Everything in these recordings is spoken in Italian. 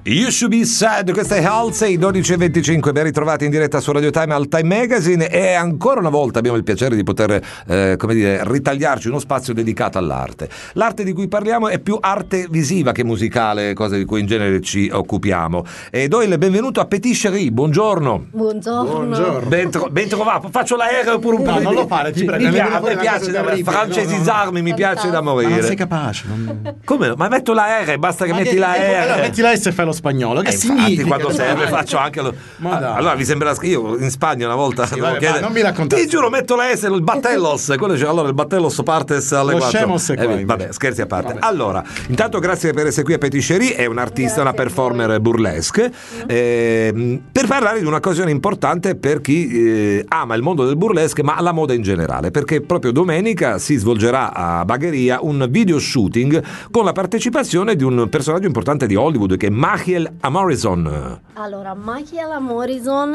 You Should Be Sad, questa è Halsey, 12:25, ben ritrovati in diretta su Radio Time al Time Magazine, e ancora una volta abbiamo il piacere di poter ritagliarci uno spazio dedicato all'arte. L'arte di cui parliamo è più arte visiva che musicale, cosa di cui in genere ci occupiamo, e do il benvenuto a Petit Chéri. Buongiorno. Buongiorno. Ben trovato. Faccio l'aereo pure un po'. No, non lo fare, ti prego. A me piace francesizzarmi, mi piace da morire. Ma non sei capace. Come no? Ma metto l'aereo, basta che metti l'aereo. Allora, metti la S e fai lo spagnolo. Che significa? Quando serve faccio anche lo. Allora vi sembra io in Spagna una volta non mi raccontate. Ti giuro, metto la S, il battellos, quello c'è. Allora il battellos partes alle lo 4. Scemos è qua, vabbè, scherzi a parte. Vabbè. Allora, intanto grazie per essere qui a Petit Chéri, è un artista, una performer burlesque, per parlare di un'occasione importante per chi ama il mondo del burlesque, ma la moda in generale, perché proprio domenica si svolgerà a Bagheria un video shooting con la partecipazione di un personaggio importante di Hollywood che è Michael Morrison. Allora, Michael Morrison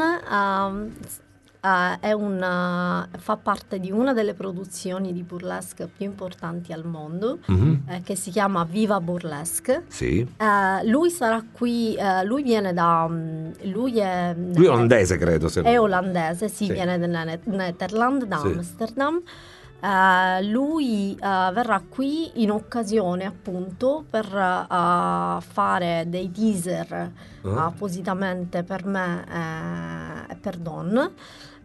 fa parte di una delle produzioni di burlesque più importanti al mondo, che si chiama Viva Burlesque. Sì. Lui sarà qui, lui viene da... Lui è olandese, credo. È olandese, sì. Viene da Netherlands, da Amsterdam. Lui verrà qui in occasione appunto per fare dei teaser appositamente per me e per Don,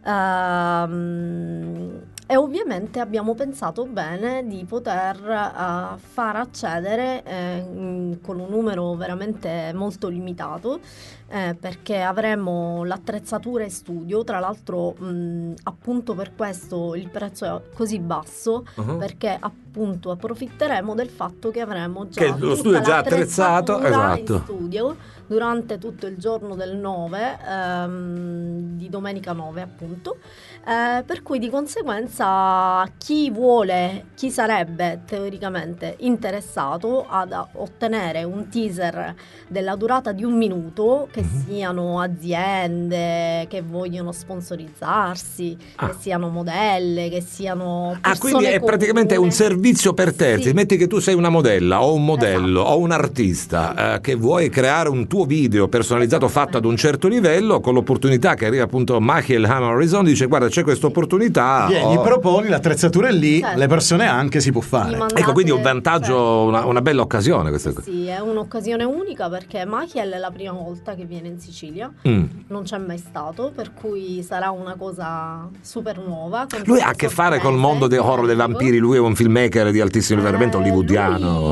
e ovviamente abbiamo pensato bene di poter far accedere con un numero veramente molto limitato, perché avremo l'attrezzatura in studio. Tra l'altro appunto per questo il prezzo è così basso, perché appunto approfitteremo del fatto che avremo già lo studio è già attrezzato, esatto, in studio durante tutto il giorno del 9, di domenica 9 appunto, per cui di conseguenza chi sarebbe teoricamente interessato ad ottenere un teaser della durata di 1 minuto, che siano aziende che vogliono sponsorizzarsi, che siano modelle, che siano persone quindi è praticamente un servizio per terzi. Sì. Metti che tu sei una modella o un modello o un artista che vuoi creare un tuo video personalizzato fatto ad un certo livello, con l'opportunità che arriva appunto Michael Morrison, dice guarda c'è questa opportunità, vieni, proponi, l'attrezzatura è lì, certo, le persone anche si può fare. Ecco, quindi un vantaggio, una bella occasione questa. Sì, è un'occasione unica, perché Michael è la prima volta che viene in Sicilia, non c'è mai stato, per cui sarà una cosa super nuova. Lui ha a che fare col mondo dei horror, dei vampiri, lui è un filmmaker di altissimo livello, hollywoodiano.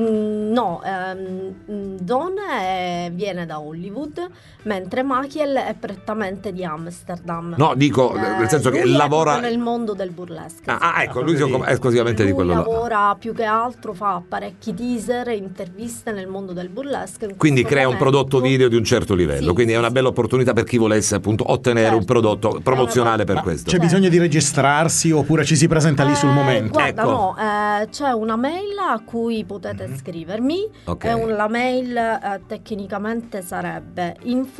Don viene da Hollywood, mentre Michael è prettamente di Amsterdam. No, dico nel senso che lavora nel mondo del burlesque. Ecco, lui si occupa esclusivamente di quello. Lavora più che altro, fa parecchi teaser, interviste nel mondo del burlesque. Quindi crea un prodotto video di un certo livello, sì, quindi è una bella opportunità per chi volesse appunto ottenere un prodotto promozionale per questo. C'è bisogno di registrarsi oppure ci si presenta lì sul momento? Guarda, ecco. no, c'è una mail a cui potete scrivermi. Okay. La mail tecnicamente sarebbe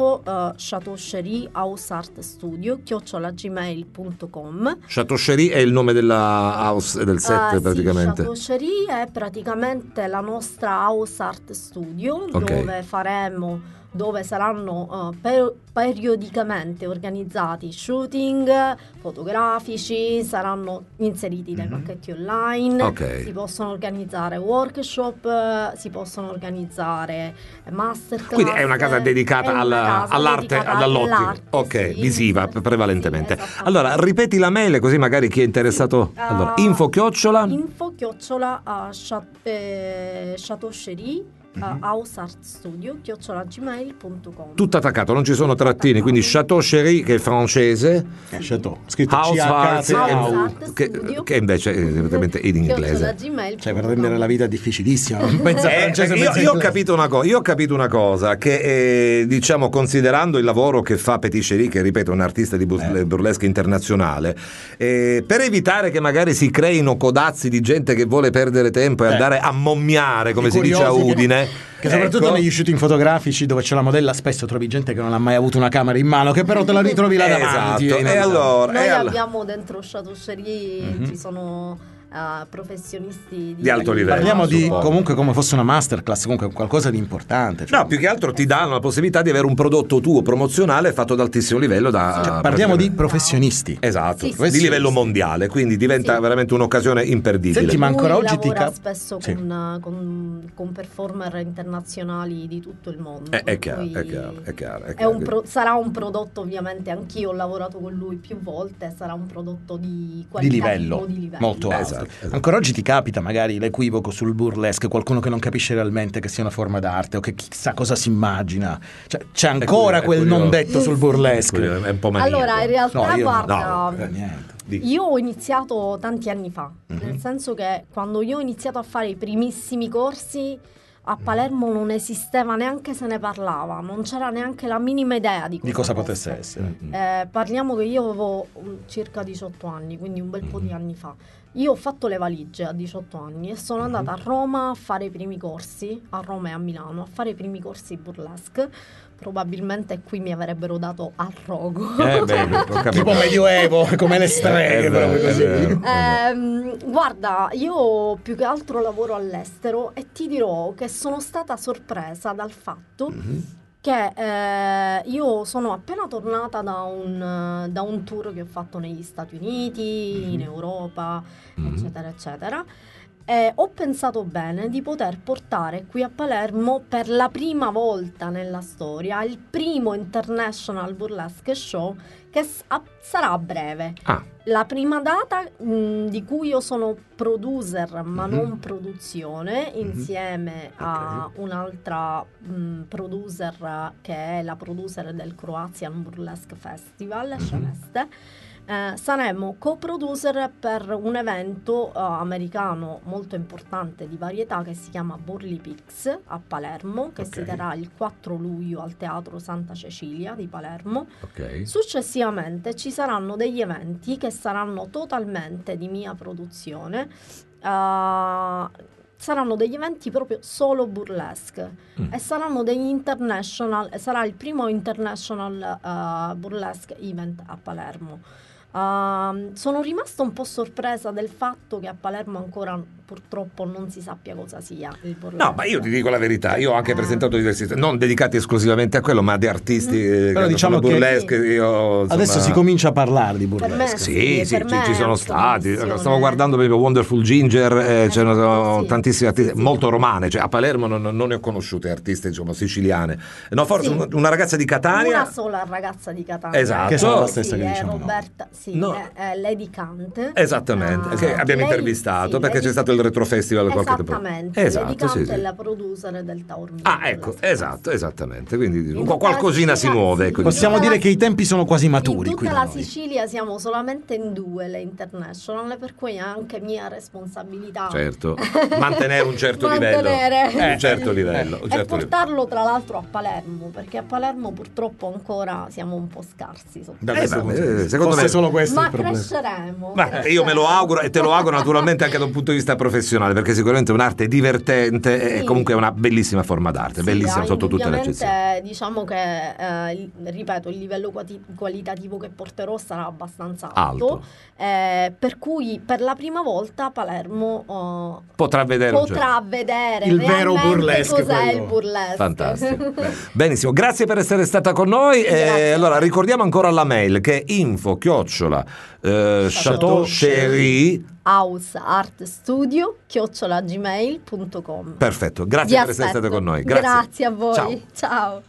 info@chateau-chery-house-art-studio@gmail.com. Chateau Chéri è il nome della house del set praticamente. Chateau Chéri è praticamente la nostra house art studio, dove saranno periodicamente organizzati shooting fotografici, saranno inseriti dai pacchetti online, si possono organizzare workshop, si possono organizzare masterclass. Quindi è una casa dedicata all'arte, all'ottica, sì, visiva prevalentemente. Allora, ripeti la mail così magari chi è interessato. Allora, Chateau Chéri House Art Studio @gmail.com. Tutto attaccato, non ci sono trattini, quindi Chateau Chéri, che è francese, Chateau, scritto House Art, che invece è evidentemente in inglese. Cioè, per rendere la vita difficilissima, non pensa francese, io ho capito una cosa, che diciamo, considerando il lavoro che fa Petit Chéri, che ripeto è un artista di burlesque internazionale, per evitare che magari si creino codazzi di gente che vuole perdere tempo e andare a mommiare, come si dice a Udine, che soprattutto negli shooting fotografici dove c'è la modella spesso trovi gente che non ha mai avuto una camera in mano, che però te la ritrovi là davanti. Esatto. Noi abbiamo dentro Chateau Chéri ci sono professionisti di alto livello. Parliamo di suppongo. comunque come fosse una masterclass, comunque qualcosa di importante. No, più che altro ti danno la possibilità di avere un prodotto tuo promozionale fatto ad altissimo livello parliamo di professionisti. Esatto, Sì, sì, di livello mondiale, quindi diventa Sì. veramente un'occasione imperdibile. Senti, ma ancora Lui oggi lavora spesso sì. con performer internazionali di tutto il mondo. È per chiaro, cui è chiaro. è sarà un prodotto, ovviamente, anch'io ho lavorato con lui più volte, sarà un prodotto di livello, di livello. molto alto. Esatto. Ancora oggi ti capita magari l'equivoco sul burlesque, qualcuno che non capisce realmente che sia una forma d'arte o che chissà cosa si immagina. Cioè, c'è ancora quel non detto sul burlesque. È un po' maniaco. Allora, in realtà, No, io no. guarda, Niente. io ho iniziato tanti anni fa, nel senso che quando io ho iniziato a fare i primissimi corsi a Palermo non esisteva, neanche se ne parlava, non c'era neanche la minima idea di cosa potesse essere. Parliamo che io avevo circa 18 anni, quindi un bel po' di anni fa. Io ho fatto le valigie a 18 anni e sono andata a Roma a fare i primi corsi, a Roma e a Milano, a fare i primi corsi burlesque. Probabilmente qui mi avrebbero dato al rogo. Tipo medioevo, come le streghe, proprio così. Guarda, io più che altro lavoro all'estero e ti dirò che sono stata sorpresa dal fatto che io sono appena tornata da un tour che ho fatto negli Stati Uniti, in Europa, eccetera, eccetera. E ho pensato bene di poter portare qui a Palermo per la prima volta nella storia il primo International Burlesque Show che sarà a breve. La prima data di cui io sono producer ma non produzione, insieme a un'altra producer che è la producer del Croatian Burlesque Festival, Celeste. Saremo co-producer per un evento americano molto importante di varietà che si chiama Burly Pigs a Palermo, che si terrà il 4 luglio al Teatro Santa Cecilia di Palermo. Successivamente ci saranno degli eventi che saranno totalmente di mia produzione. Saranno degli eventi proprio solo burlesque e saranno degli international, sarà il primo international burlesque event a Palermo. Sono rimasta un po' sorpresa del fatto che a Palermo ancora purtroppo non si sappia cosa sia il burlesque. No, ma io ti dico la verità, io ho anche presentato diversi, non dedicati esclusivamente a quello, ma di artisti però diciamo che burlesque. Io, insomma, adesso si comincia a parlare di burlesque. Sì, ci sono stati. Stavo guardando proprio Wonderful Ginger, c'erano tantissimi artisti, molto romane, cioè a Palermo non ne ho conosciute artiste, insomma, siciliane. No, forse una ragazza di Catania. Una sola ragazza di Catania. Esatto. Che sono la stessa che diciamo Roberta, Lady Kant. Esattamente, che abbiamo intervistato perché c'è stato il Retro Festival qualche tempo. Esattamente. Lady Kant è la producer del Taormina. Ecco, esatto, esattamente. Quindi qualcosina si muove. Possiamo dire che i tempi sono quasi maturi. In tutta la Sicilia siamo solamente in 2 le international, per cui è anche mia responsabilità. Certo, mantenere un certo livello. Un certo livello. E portarlo tra l'altro a Palermo, perché a Palermo purtroppo ancora siamo un po' scarsi. Secondo me solo questo ma il problema. cresceremo. Io me lo auguro e te lo auguro naturalmente anche da un punto di vista professionale, perché sicuramente è un'arte divertente e comunque è una bellissima forma d'arte, bellissima sotto tutte le eccezioni. Diciamo che, ripeto, il livello qualitativo che porterò sarà abbastanza alto. Per cui per la prima volta Palermo potrà vedere il vero burlesque, cos'è il burlesque. Fantastico. Benissimo, grazie per essere stata con noi. Allora ricordiamo ancora la mail che è info@chateauchery House Art Studio @gmail.com. Perfetto, grazie per essere state con noi. Grazie a voi. Ciao. Ciao.